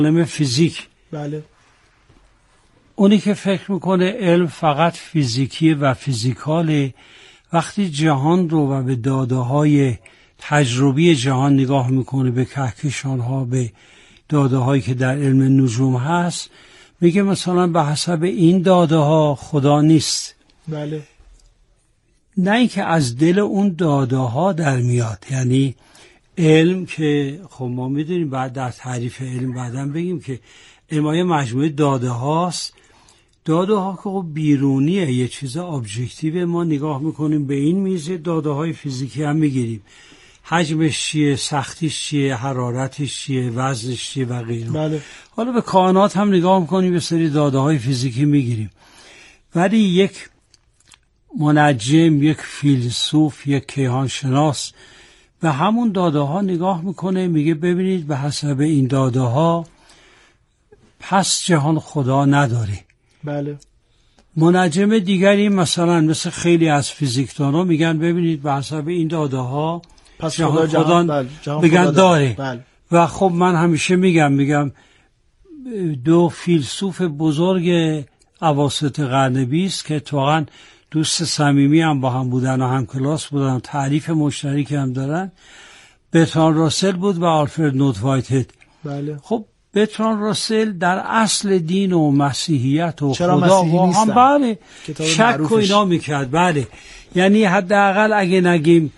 علم فیزیک. بله. اونی که فکر میکنه علم فقط فیزیکی و فیزیکاله، وقتی جهان رو و به داده‌های تجربی جهان نگاه میکنه، به کهکشان‌ها، به داده‌هایی که در علم نجوم هست، میگه مثلا به حسب این داده‌ها خدا نیست. بله. نه اینکه از دل اون داده‌ها در میاد. یعنی علم که خب ما میدونیم، بعد در تعریف علم بعداً بگیم که علم مجموعه داده هاست. داده ها که خب بیرونیه، یه چیز ابجکتیو، ما نگاه میکنیم به این میزه، داده های فیزیکی هم میگیریم، حجمش چیه، سختیش چیه، حرارتش چیه، وزنش چیه و غیره. بله. حالا به کائنات هم نگاه میکنیم، به سری داده های فیزیکی میگیریم. ولی یک منجم، یک فیلسوف، یک کیهانشناس به همون داده ها نگاه میکنه، میگه ببینید به حسب این داده ها پس جهان خدا نداره. بله. منجم دیگری مثلا مثل خیلی از فیزیکدانا میگن ببینید به حسب این داده ها پس جهان خدا میگن داره. بله. و خب من همیشه میگم دو فیلسوف بزرگ اواسط قرن 20 که اتفاقاً دوست صمیمی هم با هم بودن و هم کلاس بودن، تعریف مشترکی هم دارن، برتراند راسل بود و آلفرد نوت وایتهد. بله. خب برتراند راسل در اصل دین و مسیحیت و چرا خدا مسیحی و هم بله شک و اینا میکرد. بله، یعنی حداقل اگه نگیم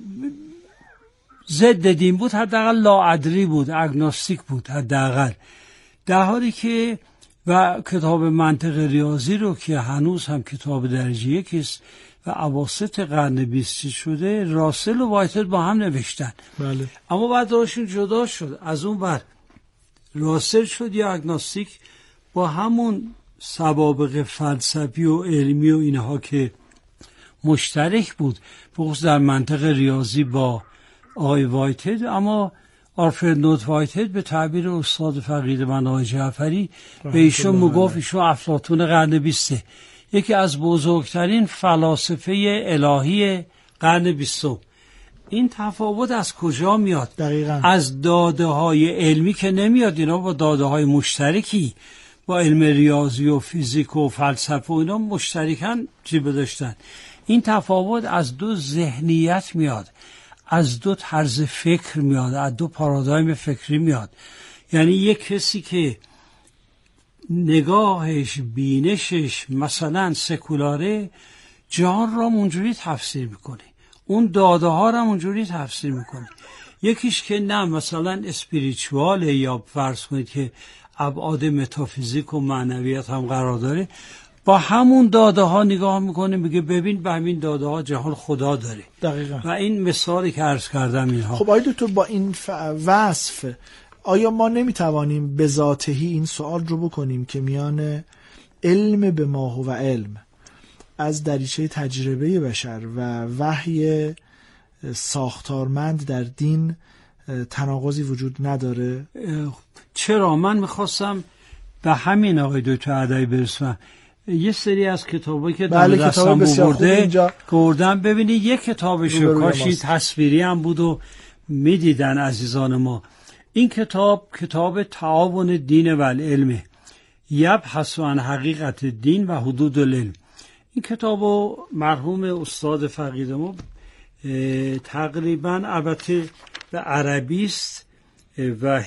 ضد دین بود، حداقل لاادری بود، اگنوستیک بود حداقل. در حالی که و کتاب منطق ریاضی رو که هنوز هم کتاب درجه یکی است و اواسط قرن 20 شده، راسل و وایتهد با هم نوشتن. بله. اما بعد داشون جدا شد. از اون بر راسل شد یا اگنوستیک با همون سوابق فلسفی و علمی و اینها که مشترک بود، بخصوص در منطق ریاضی با آقای وایتهد. اما آلفرد نوت وایتهد به تعبیر استاد فقید من آقای جعفری به ایشون میگفت ایشون افلاطون قرن 20، یکی از بزرگترین فلاسفه الهی قرن 20. این تفاوت از کجا میاد؟ دقیقاً از داده های علمی که نمیاد، اینا با داده های مشترکی با علم ریاضی و فیزیک و فلسفه و اینا مشترکاً جیبه داشتن. این تفاوت از دو ذهنیت میاد، از دو طرز فکر میاد، از دو پارادایم فکری میاد. یعنی یک کسی که نگاهش، بینشش مثلا سکولاره، جهان را اونجوری تفسیر میکنه، اون داده ها را اونجوری تفسیر میکنه. یکیش که نه مثلا اسپریچواله یا فرض کنید که ابعاد متافیزیک و معنویت هم قرار داره، با همون داده ها نگاه میکنه، میگه ببین به همین داده ها جهان خدا داره. دقیقاً. و این مثالی که عرض کردم اینها. خب آیا دکتر با این وصف آیا ما نمیتوانیم به ذاتهی این سوال رو بکنیم که میان علم به ما هو علم از دریچه تجربه بشر و وحی ساختارمند در دین تناقضی وجود نداره؟ چرا؟ من میخواستم به همین آقای دکتر عدوی برسم. یه سری از کتابایی که در دستم آورده گردم ببینید، یک کتابش کاشی تصویری هم بود و میدیدن عزیزان ما. این کتاب تعاون دین و العلم، یبحث عن حقیقت دین و حدود العلم. این کتابو مرحوم استاد فقید ما تقریبا البته به عربی است و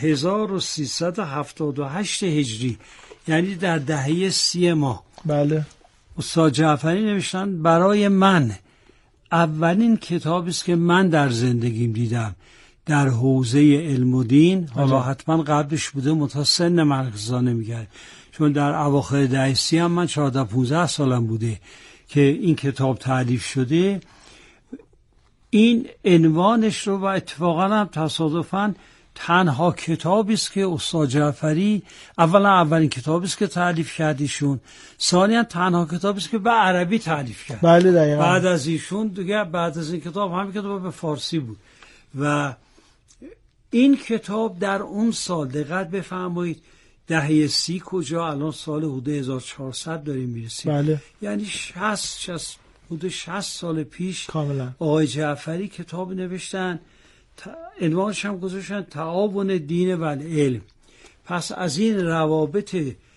1378 هجری، یعنی در دهه 30 ما. بله. استاد جعفری نوشتن برای من اولین کتابی است که من در زندگیم دیدم در حوزه علم و دین. حالا حتما قبلش بوده، متسن مرکزانه میگرد، چون در اواخر دهه 30 هم من 14-15 سالم بوده که این کتاب تألیف شده. این عنوانش رو و اتفاقا هم تصادفاً تنها کتابی است که استاد جعفری اولین کتابی است که تألیف کردیشون، ثانیاً تنها کتابی است که به عربی تألیف کرد. بله دقیقاً. بعد از ایشون دیگه، بعد از این کتاب همین کتاب به فارسی بود. و این کتاب در اون سال، دقت بفرمایید، دهه 30 کجا، الان سال حدود 1400 داریم میرسیم. بله. یعنی 60 سال پیش کاملا آقای جعفری کتاب نوشتن، عنوانش هم گذاشتن تعاون دین و علم. پس از این روابط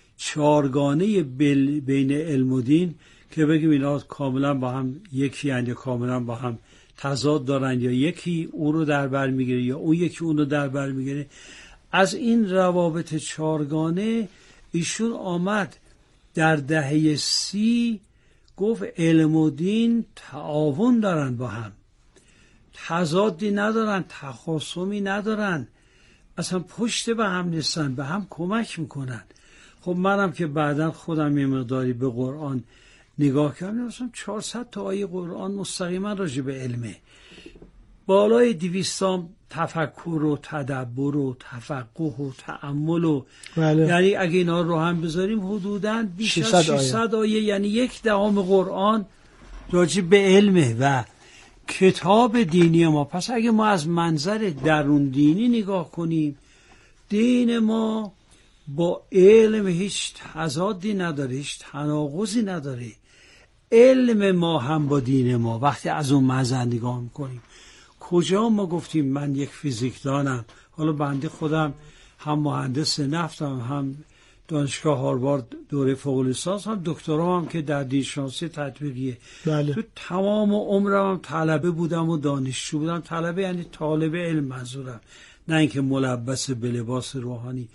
چارگانه بین علم و دین که بگیم اینا کاملا با هم یکی هستند یا کاملا با هم تضاد دارن، یا یکی اون رو در بر میگیره یا اون یکی اون رو در بر میگیره، از این روابط چارگانه ایشون آمد در دهه 30 گفت علم و دین تعاون دارن، با هم تضادی ندارن، تخاصمی ندارن، اصلا پشت به هم نیستن، به هم کمک میکنن. خب منم که بعدا خودم یه مقداری به قرآن نگاه کردم، مثلا 400 تا آیه قرآن مستقیما راجع به علمه، بالای 200 تفکر و تدبر و تفقه و تأمل و بله. یعنی اگه اینا رو هم بذاریم حدوداً بیش از 600 آیه، یعنی 1/10 قرآن راجع به علمه و کتاب دینی ما. پس اگه ما از منظر درون دینی نگاه کنیم، دین ما با علم هیچ تضادی نداره، هیچ تناقضی نداره. علم ما هم با دین ما وقتی از اون منظر نگاه میکنیم، کجا ما گفتیم من یک فیزیکدانم، حالا بنده خودم هم مهندس نفتم، هم دانشگاه هاروارد دوره فوق لیسانس، هم دکترا هم که در دینشناسی تطبیقیه. بله. تو تمام عمرم هم طلبه بودم و دانشجو بودم. طلبه یعنی طالب علم منظورم، نه اینکه ملبس به لباس روحانی.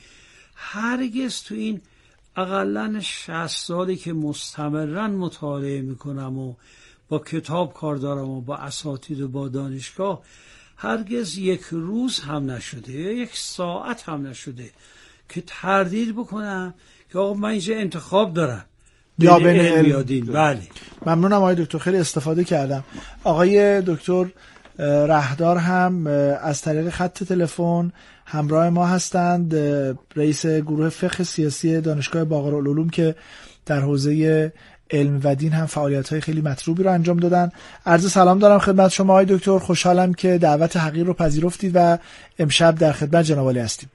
هرگز تو این اقلن 60 سالی که مستمرن مطالعه میکنم و با کتاب کار دارم و با اساتید و با دانشگاه، هرگز یک روز هم نشده یا یک ساعت هم نشده که تردید بکنم که آقا من اینجا انتخاب دارم یا بین علم یا دین. بله، ممنونم آقای دکتر، خیلی استفاده کردم. آقای دکتر رهدار هم از طریق خط تلفن همراه ما هستند، رئیس گروه فقه سیاسی دانشگاه باقرالعلوم که در حوزه علم و دین هم فعالیت‌های خیلی مطلوبی رو انجام دادن. عرض سلام دارم خدمت شما آقای دکتر، خوشحالم که دعوت حقیر رو پذیرفتید و امشب در خدمت جناب عالی هستیم.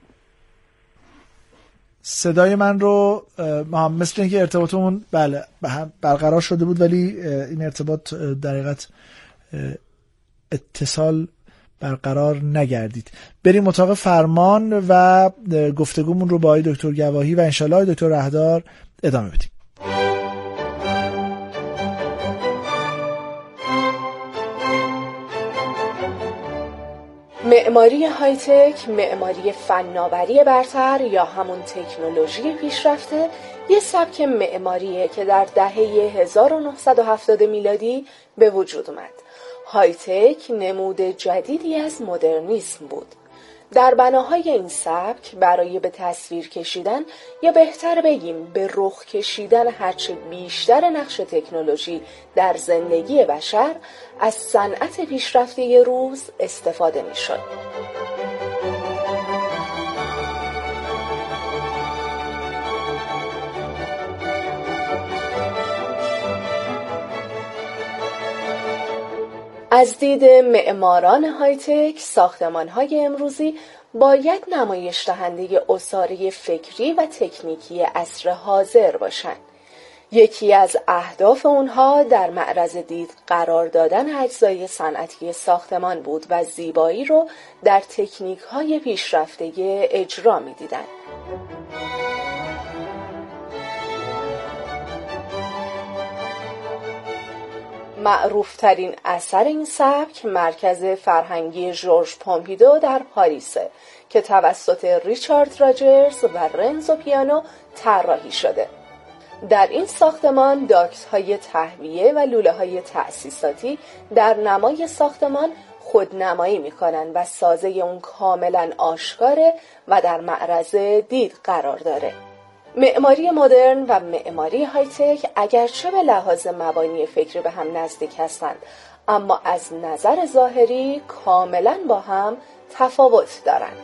صدای من رو مثل اینکه ارتباطمون بله برقرار شده بود، ولی این ارتباط در حقیقت اتصال برقرار نگردید. بریم اتاق فرمان و گفتگومون رو با آقای دکتر گواهی و انشالله آقای دکتر رهدار ادامه بدیم. معماری های تک، معماری فناوری برتر یا همون تکنولوژی پیشرفته، یه سبک معماریه که در دهه 1970 میلادی به وجود اومد. های تک نمود جدیدی از مدرنیسم بود. در بناهای این سبک برای به تصویر کشیدن یا بهتر بگیم به رخ کشیدن هرچه بیشتر نقش تکنولوژی در زندگی بشر از صنعت پیشرفته روز استفاده می شد. از دید معماران های تک، ساختمان‌های امروزی باید نمایش دهنده اساره فکری و تکنیکی عصر حاضر باشند. یکی از اهداف اونها در معرض دید قرار دادن اجزای صنعتی ساختمان بود و زیبایی رو در تکنیک‌های پیشرفته اجرا می‌دیدند. معروفترین اثر این سبک مرکز فرهنگی ژورژ پومپیدو در پاریسه که توسط ریچارد راجرز و رنزو پیانو طراحی شده. در این ساختمان داکت‌های تهویه و لوله‌های تأسیساتی در نمای ساختمان خودنمایی می‌کنند و سازه اون کاملاً آشکاره و در معرض دید قرار داره. معماری مدرن و معماری های تک اگرچه به لحاظ مبانی فکری به هم نزدیک هستند، اما از نظر ظاهری کاملاً با هم تفاوت دارند.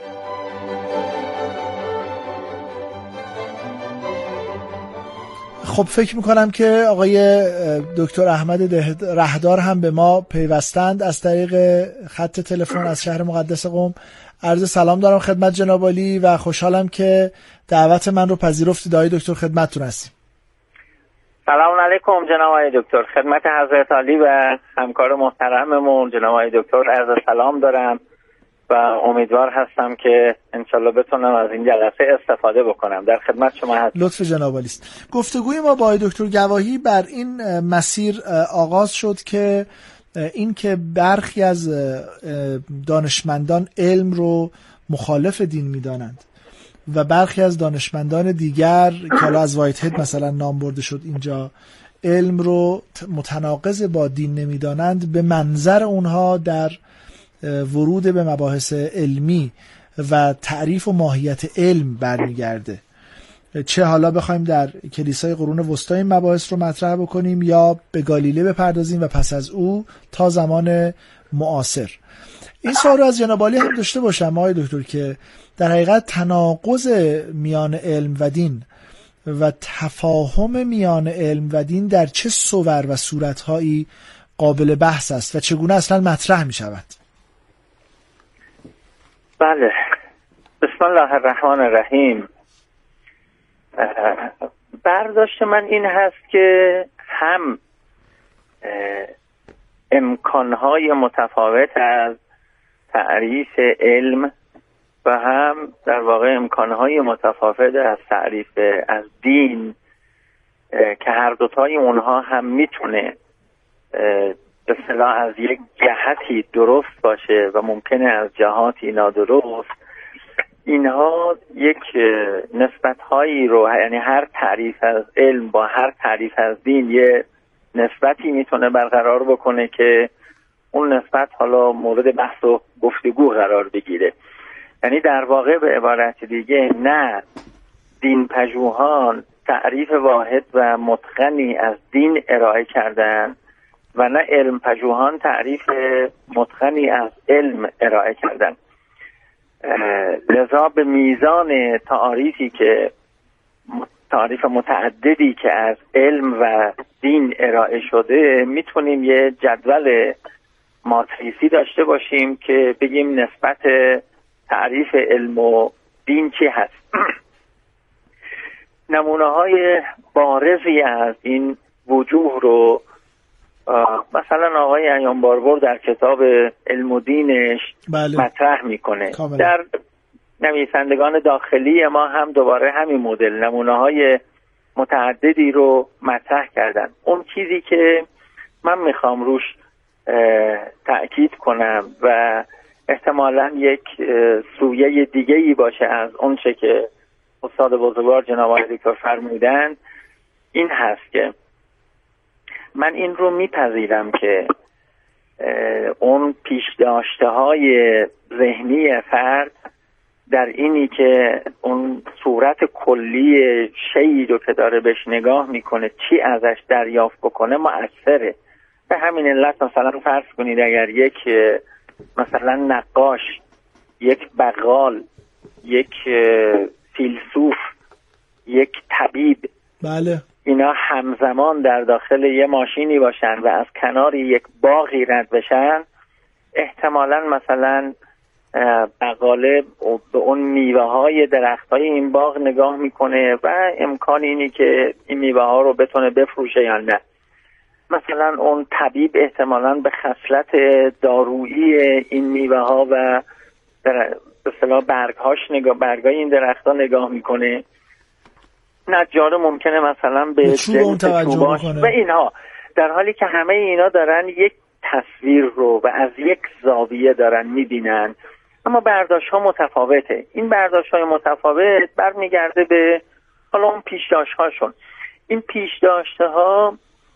خب فکر میکنم که آقای دکتر احمد رهدار هم به ما پیوستند از طریق خط تلفن از شهر مقدس قم. عرض سلام دارم خدمت جناب عالی و خوشحالم که دعوت من رو پذیرفتید. آقای دکتر خدمتتون هستیم. سلام علیکم جناب آقای دکتر، خدمت حضرت عالی و همکار محترممون جناب آقای دکتر عرض سلام دارم و امیدوار هستم که انشالله بتونم از این جلسه استفاده بکنم. در خدمت شما هستم. لطف جناب عالی است. گفتگوی ما با آقای دکتر گواهی بر این مسیر آغاز شد که این که برخی از دانشمندان علم رو مخالف دین می‌دانند و برخی از دانشمندان دیگر که حالا از وایت هد مثلا نام برده شد اینجا، علم رو متناقض با دین نمی‌دانند، به منظر اونها در ورود به مباحث علمی و تعریف و ماهیت علم برمیگرده. چه حالا بخوایم در کلیسای قرون وسطی این مباحث رو مطرح بکنیم یا به گالیله بپردازیم و پس از او تا زمان معاصر. این سوال رو از جناب عالی هم داشته باشم آقای دکتر که در حقیقت تناقض میان علم و دین و تفاهم میان علم و دین در چه صور و صورتهایی قابل بحث است و چگونه اصلا مطرح می شود؟ بله، بسم الله الرحمن الرحیم. برداشت من این هست که هم امکانهای متفاوت از تعریف علم و هم در واقع امکانهای متفاوت از تعریف از دین که هر دوتای اونها هم میتونه به اصطلاح از یک جهتی درست باشه و ممکنه از جهاتی نادرست، اینها یک نسبت‌هایی رو، یعنی هر تعریف از علم با هر تعریف از دین یه نسبتی میتونه برقرار بکنه که اون نسبت حالا مورد بحث و گفتگو قرار بگیره. یعنی در واقع به عبارت دیگه نه دین پژوهان تعریف واحد و متقنی از دین ارائه کردن و نه علم پژوهان تعریف متقنی از علم ارائه کردن. لذا به میزان تعریف متعددی که از علم و دین ارائه شده میتونیم یه جدول ماتریسی داشته باشیم که بگیم نسبت تعریف علم و دین چی هست. نمونه‌های بارزی از این وجوه رو مثلا آقای ایان باربر در کتاب علم و دینش مطرح میکنه. در نویسندگان داخلی ما هم دوباره همین مدل نمونه‌های متعددی رو مطرح کردن. اون چیزی که من میخوام روش تأکید کنم و احتمالاً یک سویه دیگه‌ای باشه از اون چه که استاد بزرگوار جناب آقای دکتر فرمودند، این هست که من این رو میپذیرم که اون پیشداشته‌های ذهنی فرد در اینی که اون صورت کلی شیئی رو که داره بهش نگاه میکنه چی ازش دریافت بکنه مؤثره. به همین علت مثلا فرض کنید اگر یک مثلا نقاش، یک بقال، یک فیلسوف، یک طبیب، بله، اینا همزمان در داخل یه ماشینی باشن و از کنار یک باغی رد بشن، احتمالاً مثلا بقاله به اون میوه های درخت های این باغ نگاه میکنه و امکان اینی که این میوه ها رو بتونه بفروشه یا نه. مثلا اون طبیب احتمالاً به خصلت دارویی این میوه ها و به اصطلاح برگای این درخت ها نگاه میکنه. نجار ممکنه مثلا به جنس چوباش و اینها، در حالی که همه اینا دارن یک تصویر رو و از یک زاویه دارن میبینن، اما برداشت ها متفاوته. این برداشت های متفاوت برمیگرده به حالا اون پیشداشت هاشون. این پیشداشت ها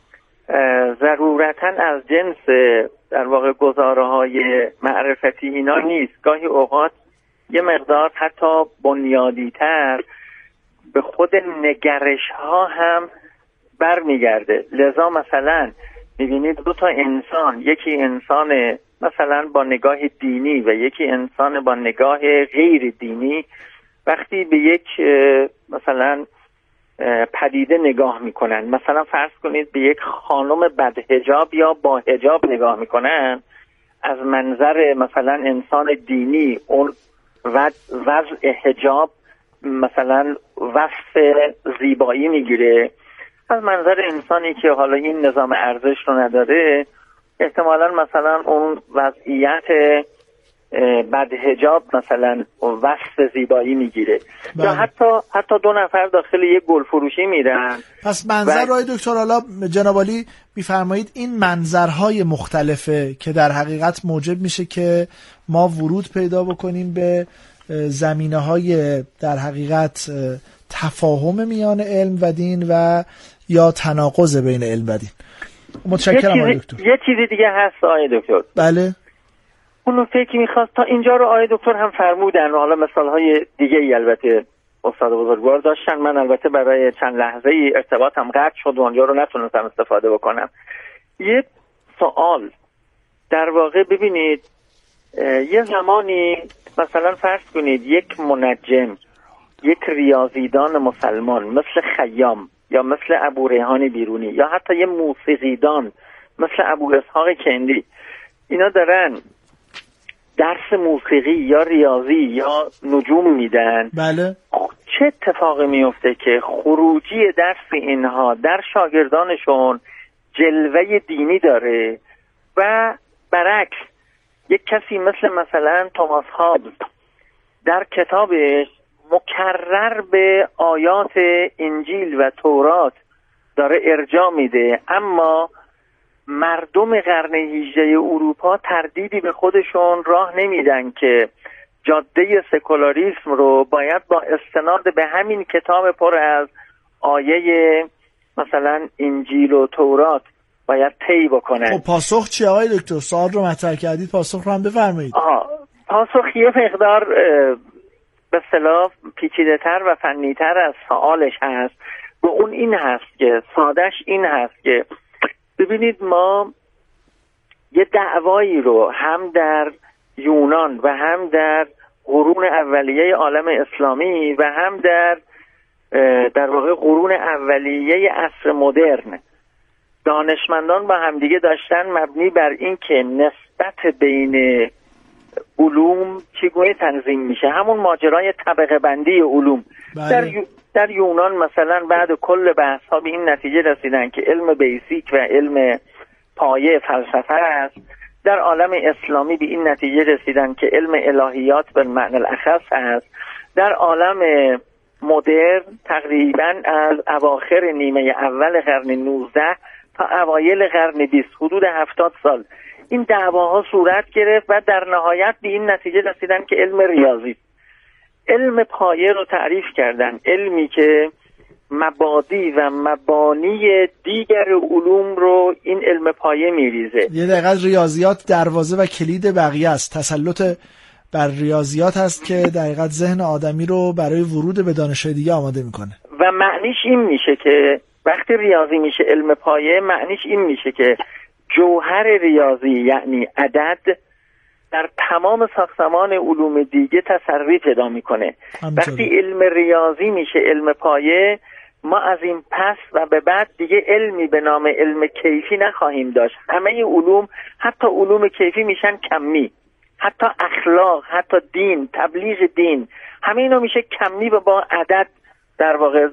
ضرورتاً از جنس در واقع گزاره های معرفتی اینا نیست. گاهی اوقات یه مقدار حتی بنیادی‌تر به خود نگرش ها هم برمیگرده. لذا مثلا میبینید دو تا انسان، یکی انسان مثلا با نگاه دینی و یکی انسان با نگاه غیر دینی، وقتی به یک مثلا پدیده نگاه میکنن، مثلا فرض کنید به یک خانم بدحجاب یا با حجاب نگاه میکنن، از منظر مثلا انسان دینی اون وضع حجاب مثلا وصف زیبایی میگیره، از منظر انسانی که حالا این نظام ارزش رو نداره احتمالاً مثلا اون وضعیت بدحجاب مثلا وصف زیبایی میگیره، یا حتی 2 نفر داخل یک گل فروشی میرن. پس منظر رای دکتر، حالا جناب عالی میفرمایید این منظرهای مختلفه که در حقیقت موجب میشه که ما ورود پیدا بکنیم به زمینه‌های در حقیقت تفاهم میان علم و دین و یا تناقض بین علم و دین. متشکرم آقای دکتر. یه چیزی دیگه هست آقای دکتر. بله. اون فکر میخواست تا اینجا رو آقای دکتر هم فرمودن و حالا مثالهای دیگه ای البته استاد بزرگوار داشتن. من البته برای چند لحظه ای ارتباطم قطع شد و اونجا رو نتونستم استفاده بکنم. یه سوال در واقع ببینید، یه زمانی مثلا فرض کنید یک منجم، یک ریاضیدان مسلمان مثل خیام یا مثل ابو ریحان بیرونی یا حتی یه موسیقیدان مثل ابو اسحاق کندی، اینا دارن درس موسیقی یا ریاضی یا نجوم میدن. بله. چه اتفاقی میفته که خروجی درس اینها در شاگردانشون جلوه دینی داره و برعکس یک کسی مثلا توماس هابز در کتابش مکرر به آیات انجیل و تورات داره ارجاع میده، اما مردم قرن 18 اروپا تردیدی به خودشون راه نمیدن که جاده سکولاریسم رو باید با استناد به همین کتاب پر از آیه مثلا انجیل و تورات باید طی بکنن. خب پاسخ چیه آقای دکتر؟ سوال رو مطرح کردید، پاسخ رو هم بفرمایید. پاسخ یه مقدار به اصطلاح پیچیده‌تر و فنی‌تر از سوالش هست و اون این هست که سادهش این هست که ببینید ما یه دعوایی رو هم در یونان و هم در قرون اولیه عالم اسلامی و هم در واقع قرون اولیه عصر مدرن دانشمندان با همدیگه داشتن، مبنی بر این که نسبت بین علوم چگونه تنظیم میشه، همون ماجرای طبقه بندی علوم. بله. در یونان مثلا بعد کل بحث ها به این نتیجه رسیدن که علم بیسیک و علم پایه فلسفه است. در عالم اسلامی به این نتیجه رسیدن که علم الهیات به معنی الاخص است. در عالم مدرن تقریبا از اواخر نیمه اول قرن 19 تا اوایل قرن 20 حدود 70 سال این دعواها صورت گرفت و در نهایت به این نتیجه رسیدن که علم ریاضی، علم پایه رو تعریف کردن، علمی که مبادی و مبانی دیگر علوم رو این علم پایه میریزه. یه دقیقه ریاضیات دروازه و کلید بقیه است. تسلط بر ریاضیات هست که دقیقاً ذهن آدمی رو برای ورود به دانش‌های دیگه آماده میکنه. و معنیش این میشه که وقتی ریاضی میشه علم پایه، معنیش این میشه که جوهر ریاضی یعنی عدد در تمام ساختمان علوم دیگه تسری پیدا میکنه. وقتی علم ریاضی میشه علم پایه، ما از این پس و به بعد دیگه علمی به نام علم کیفی نخواهیم داشت. همه علوم، حتی علوم کیفی میشن کمی، حتی اخلاق، حتی دین، تبلیغ دین، همه اینا میشه کمی و با عدد در واقع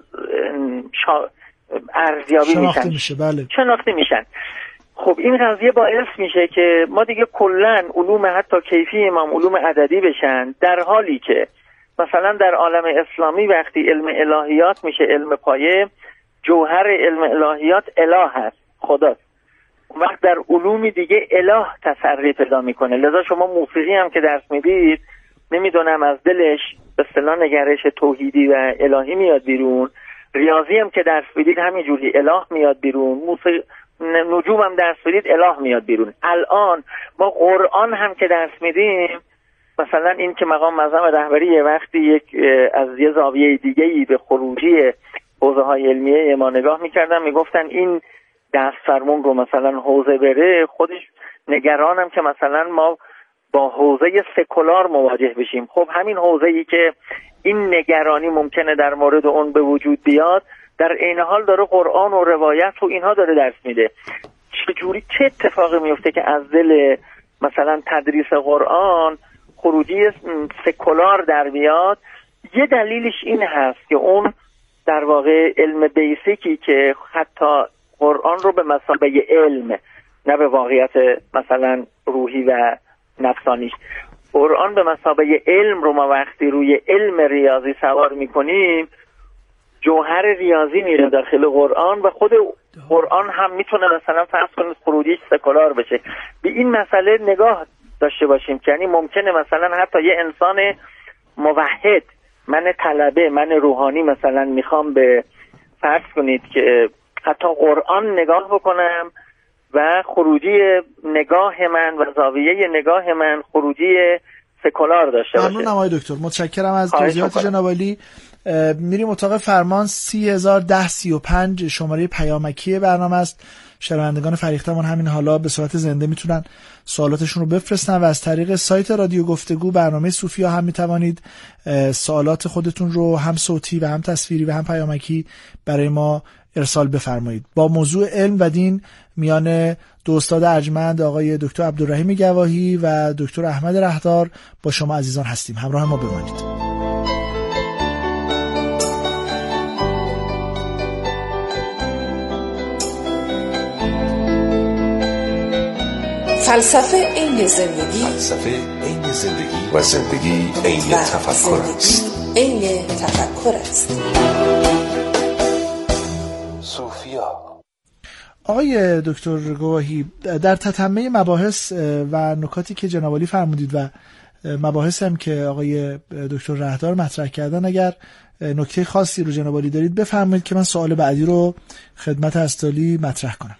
ارزیابی میشن، بله. شناخته میشن. خب این قضیه باعث میشه که ما دیگه کلن علوم حتی کیفی ما علوم عددی بشن، در حالی که مثلا در عالم اسلامی وقتی علم الهیات میشه علم پایه، جوهر علم الهیات اله هست، خداست. وقت در علوم دیگه اله تسری پیدا میکنه. لذا شما موسیقی هم که درس میدید، نمیدونم از دلش به اصطلاح نگرش توحیدی و الهی میاد بیرون، ریاضی هم که درس میدید همینجوری اله میاد بیرون، نجوم هم درس بدید اله میاد بیرون. الان ما قرآن هم که درس میدیم، مثلا این که مقام معظم رهبری وقتی از یه زاویه دیگه‌ای به خروجی حوزه‌های علمیه ما نگاه میکردن، میگفتن این دست فرمون رو مثلا حوزه بره، خودش نگرانم که مثلا ما با حوزه سکولار مواجه بشیم. خب همین حوزه‌ای که این نگرانی ممکنه در مورد اون به وجود بیاد، در این حال داره قرآن و روایت و اینها داره درس میده. چه اتفاقی میفته که از دل مثلا تدریس قرآن خروجی سکولار در بیاد؟ یه دلیلش این هست که اون در واقع علم بیسیکی که حتی قرآن رو به مثابه علم، نه به واقعیت مثلا روحی و نفسانیش، قرآن به مثابه علم رو ما وقتی روی علم ریاضی سوار میکنیم، جوهر ریاضی میره داخل قرآن و خود قرآن هم میتونه مثلا فرض کنید خروجیش سکولار بشه. به این مسئله نگاه داشته باشیم که یعنی ممکنه مثلا حتی یه انسان موحد، من طلبه، من روحانی مثلا میخوام به فرض کنید که حتی قرآن نگاه بکنم و خروجی نگاه من و زاویه نگاه من خروجی سکولار داشته باشه. ممنونم آقای دکتر، متشکرم از توضیحات جناب عالی. میریم اتاق فرمان 301035 شماره پیامکی برنامه است. شنوندگان فریختمون همین حالا به صورت زنده میتونن سوالاتشون رو بفرستن و از طریق سایت رادیو گفتگو برنامه صوفیا هم میتوانید سوالات خودتون رو هم صوتی و هم تصویری و هم پیامکی برای ما ارسال بفرمایید. با موضوع علم و دین میان دو استاد ارجمند آقای دکتر عبدالرحیم گواهی و دکتر احمد رهدار با شما عزیزان هستیم. همراه ما بمانید. فلسفه عین زندگی، فلسفه عین زندگی و زندگی عین تفکر است. عین تفکر است. صوفیا. آقای دکتر گواهی، در تتمه مباحث و نکاتی که جناب عالی فرمودید و مباحث هم که آقای دکتر رهدار مطرح کردن، اگر نکته خاصی رو جناب عالی دارید بفرمایید که من سوال بعدی رو خدمت استالی مطرح کنم.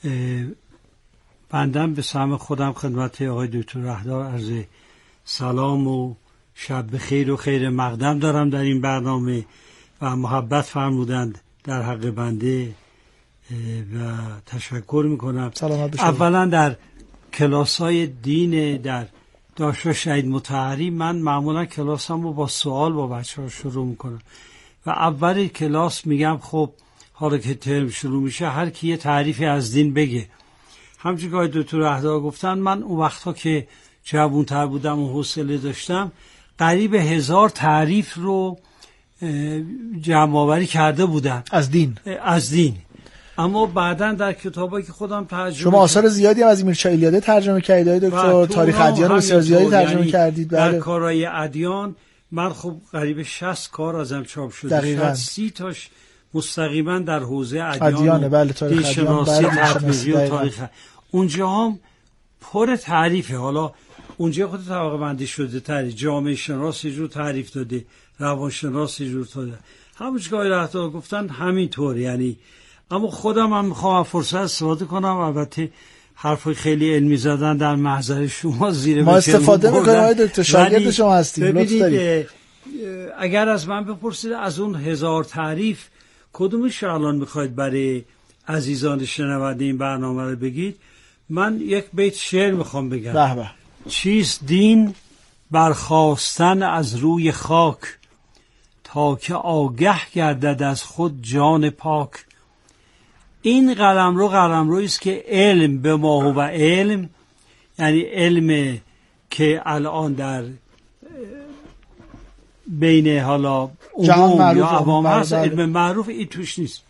بندم به سهم خودم خدمت آقای دکتر رهدار عرض سلام و شب بخیر و خیر مقدم دارم در این برنامه و محبت فرمودند در حق بنده و تشکر میکنم. اولا در کلاس‌های دین در دانشگاه شهید مطهری من معمولا کلاسم رو با سوال با بچه‌ها شروع میکنم و اول کلاس میگم خب حالا که ترم شروع میشه هر کی یه تعریفی از دین بگه. همچنین که آقای دکتر رهدار گفتن، من اون وقتا که جوان‌تر بودم و حوصله داشتم قریب 1000 تعریف رو جمع‌آوری کرده بودم از دین. اما بعداً در کتابایی که خودم ترجمه شما آثار زیادی از میرچا ایلیاده ترجمه کردید دکتر، تاریخ ادیان بسیار زیادی ترجمه کردید. در کارهای ادیان من خب قریب 60 کار ازم چاپ شده، 30 تاش مستقیما در حوزه ادیان بله، تاریخ ادیان، تطبیقی و تاریخ. اونجا هم پر تعریفه. حالا اونجا خود طبقه بندی شده تعریف، جامعه شناس یه جور تعریف داده، روانشناس یه جور داده، همونجا که آقای رهدار گفتن همینطور. یعنی اما خودم هم میخوام فرصت استفاده کنم، البته حرفای خیلی علمی زدن در محضر شما زیر ما استفاده میکنیم آقای دکتر، شاگرد شما هستیم. ببینید اگر از من بپرسید از اون 1000 تعریف کدومش الان میخواید برای عزیزان شنونده این برنامه رو بگید، من یک بیت شعر میخوام بگم. به. چیست دین؟ برخاستن از روی خاک، تا که آگه گردد از خود جان پاک. این قلمرویی است که علم به ما و علم، یعنی علم که الان در بین حالا عموم یا عوام هست، علم معروف این توش نیست.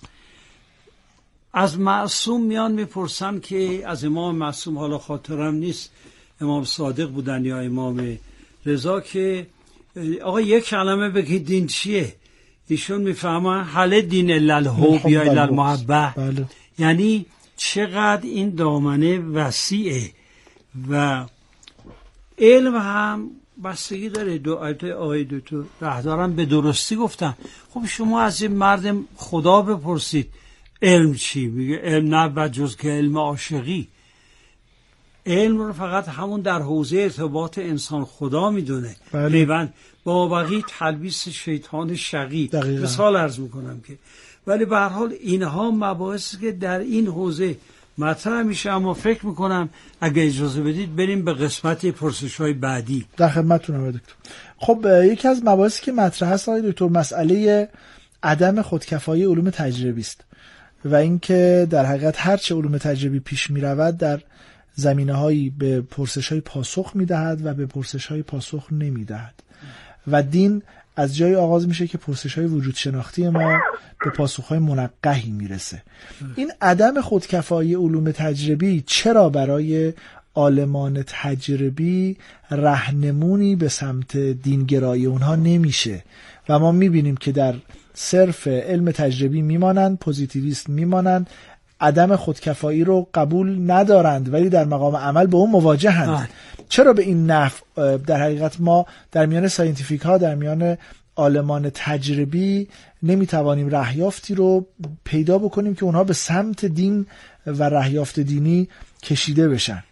از معصوم میان میپرسن که از امام معصوم، حالا خاطرم نیست امام صادق بودن یا امام رضا، که آقا یک کلمه بگید دین چیه؟ ایشون میفهمن حل دین الا الحب یا الا المحبه. یعنی چقدر این دامنه وسیعه و علم هم بستگی داره. آقای دکتر رهدارم به درستی گفتم. خب شما از این مرد خدا بپرسید علم چی؟ میگه علم نبود جز که علم عاشقی. علم رو فقط همون در حوزه ارتباط انسان خدا میدونه، پیوند با بقیه تلبیس شیطان شقی. مثال عرض میکنم که ولی به هر حال اینها مباحثی که در این حوزه مطرح میشه. اما فکر میکنم اگه اجازه بدید بریم به قسمت پرسش‌های بعدی. در خدمتتونم آقای دکتر. خب یکی از مباحثی که مطرح هست آقای دکتر مسئله عدم خودکفایی علوم تجربی است و اینکه در حقیقت هر چه علوم تجربی پیش میرود در زمینه‌هایی به پرسش‌های پاسخ میدهد و به پرسش‌های پاسخ نمیدهد و دین از جای آغاز میشه که پرسش‌های وجود شناختی ما به پاسخ‌های منقحی میرسه. این عدم خودکفایی علوم تجربی چرا برای عالمان تجربی راهنمونی به سمت دینگرایی اونها نمیشه و ما میبینیم که در صرف علم تجربی میمانند، پوزیتیویست میمانند، عدم خودکفایی رو قبول ندارند ولی در مقام عمل با اون مواجهند. چرا به این نحو در حقیقت ما در میان ساینتیفیک ها، در میان عالمان تجربی نمیتوانیم رهیافتی رو پیدا بکنیم که اونها به سمت دین و رهیافت دینی کشیده بشن؟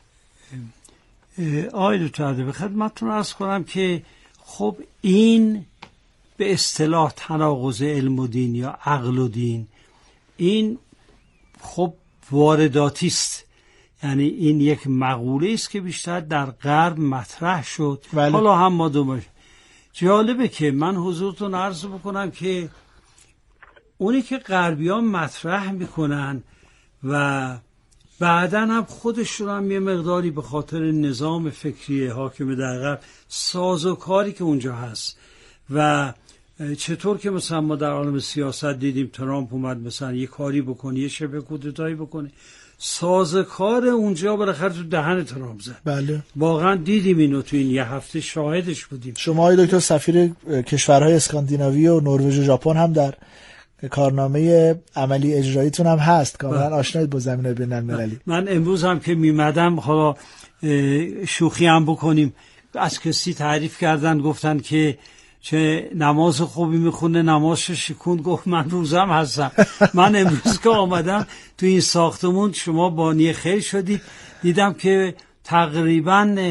آقای دکتر به خدمتتون عرض کنم که خب این به اصطلاح تناقض علم و دین یا عقل و دین، این خب وارداتی است، یعنی این یک مقوله است که بیشتر در غرب مطرح شد. حالا هم ما دومش جالبه که من حضورتون عرض بکنم که اونی که غربیان مطرح میکنن و بعداً هم خودشون هم یه مقداری به خاطر نظام فکری حاکم در غرب سازوکاری که اونجا هست و چطور که مثلا ما در عالم سیاست دیدیم ترامپ اومد مثلا یه کاری بکنه، یه شبه کودتایی بکنه، سازوکار اونجا بالاخره تو دهن ترامپ زد. بله واقعا دیدیم اینو، تو این یه هفته شاهدش بودیم. شما آقای دکتر سفیر کشورهای اسکاندیناوی و نروژ و ژاپن هم در کارنامه عملی اجراییتون هم هست، کاملا آشنایید با زمینه بین‌المللی. من امروز هم که میمدم حالا شوخی هم بکنیم، از کسی تعریف کردن گفتن که چه نماز خوبی میخونه، نمازش شکوند، گفت من روزم هستم. من امروز که آمدم تو این ساختمون، شما بانی خیر شدید، دیدم که تقریبا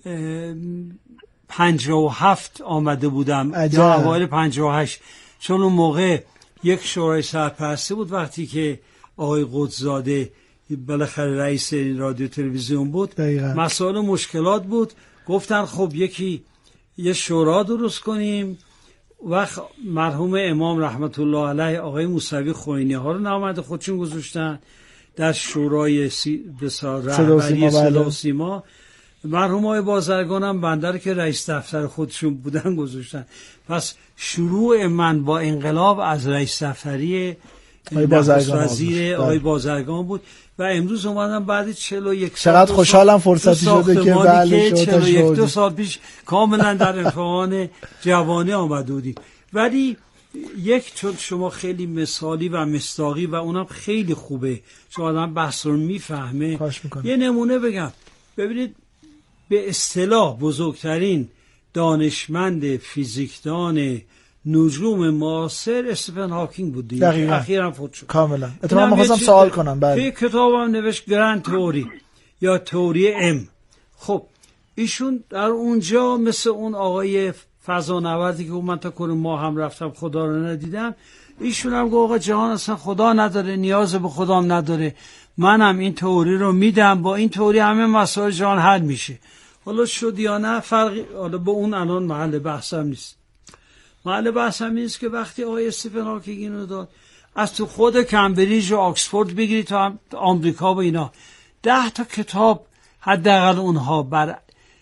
57 آمده بودم یا اوایل 58، چون اون موقع یک شورای سرپرستی بود وقتی که آقای قدس‌زاده بالاخره رئیس رادیو تلویزیون بود. دقیقا. مسائل مشکلات بود، گفتن خب یه شورا درست کنیم و مرحوم امام رحمت الله علیه آقای موسوی خوئینی ها رو نامزد خودشون گذاشتن در شورای رهبری صدا و سیما. مرحوم آقای بازرگان هم بنده که رئیس دفتر خودشون بودن گذاشتن. پس شروع من با انقلاب از رئیس دفتری وزیر آقای بازرگان بود و امروز اومدم بعد 41 سال. چقدر خوشحالم فرصتی شده که بله 41 سال پیش کاملا در امتحان جوانی آمده بودیم. ولی یک، چون شما خیلی مثالی و مصداقی و اونم خیلی خوبه، چون آدم بحث رو میفهمه، یه نمونه بگم. ببینید به اصطلاح بزرگترین دانشمند فیزیکدان نجوم معاصر استیفن هاکینگ بود. اخیراً فوت شد. کاملا. اتفاقا می‌خواستم سوال کنم. توی کتابم نوشت گرند تئوری یا تئوری ام. خب ایشون در اونجا مثل اون آقای فضانوردی که من تا کل ماه هم رفتم خدا رو ندیدم، ایشون هم گفت آقا جهان اصلا خدا نداره، نیاز به خدام نداره، منم این تئوری رو میدم، با این تئوری همه مسائل جهان حل میشه. حالا شد یا نه فرقی، حالا با اون الان محل بحثم نیست. محل بحثم نیست که وقتی آقای استیفن هاکینگ اینو داد، از تو خود کمبریج و آکسفورد بگیرید تا آمریکا و اینا 10 تا کتاب حداقل اونها بر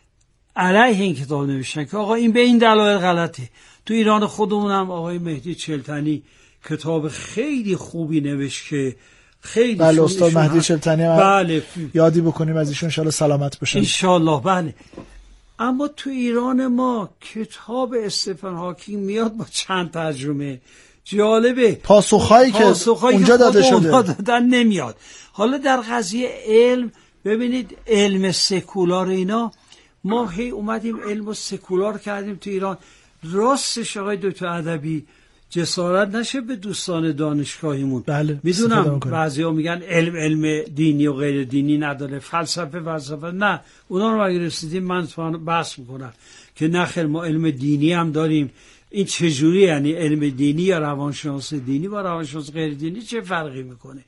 علیه این کتاب نوشتن که آقا این به این دلایل غلطه. تو ایران خودمون هم آقای مهدی چلتنی کتاب خیلی خوبی نوشت که خیلی بله استاد مهدی چلتنی هم بله یادی بکنیم از ایشون، ان شاءالله سلامت باشن ان شاءالله. بله اما تو ایران ما کتاب استیفن هاکینگ میاد با چند ترجمه. جالبه پاسخهایی که اونجا داده شده دادن نمیاد. حالا در قضیه علم ببینید، علم سکولار اینا ما هی اومدیم علم سکولار کردیم تو ایران. راستش آقای دکتر ادبی جسارت نشه به دوستان دانشگاهیمون. بله میدونم بعضیا میگن علم دینی و غیر دینی نداره، فلسفه نه، اونا رو اگه رسیدیم من بحث میکنم که نخیر ما علم دینی هم داریم. این چجوری؟ یعنی علم دینی یا روانشناس دینی با روانشناس غیر دینی چه فرقی میکنه؟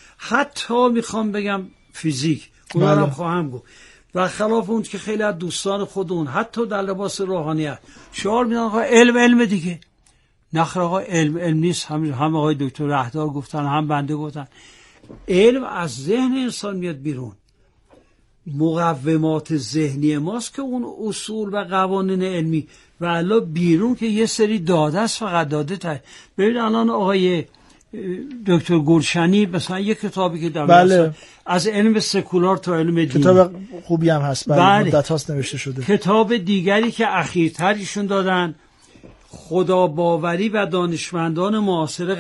حتی میخوام بگم فیزیک، اونا رو خواهم گفت. و خلاف اون که خیلی از دوستان خودمون حتی در لباس روحانیت شعار میدن آقا علم دیگه. نخیر آقا علم نیست. هم آقای دکتر رهدار گفتن، هم بنده گفتن علم از ذهن انسان میاد بیرون. مقومات ذهنی ماست که اون اصول و قوانین علمی و الا بیرون که یه سری داده است، فقط داده ببین الان آقای دکتر گلشنی مثلا یک کتابی که در از علم سکولار تا علم دین، کتاب خوبی هم هست، مدت هاست نوشته شده. کتاب دیگری که اخیرتر ایشون دادن، خدا باوری و دانشمندان معاصر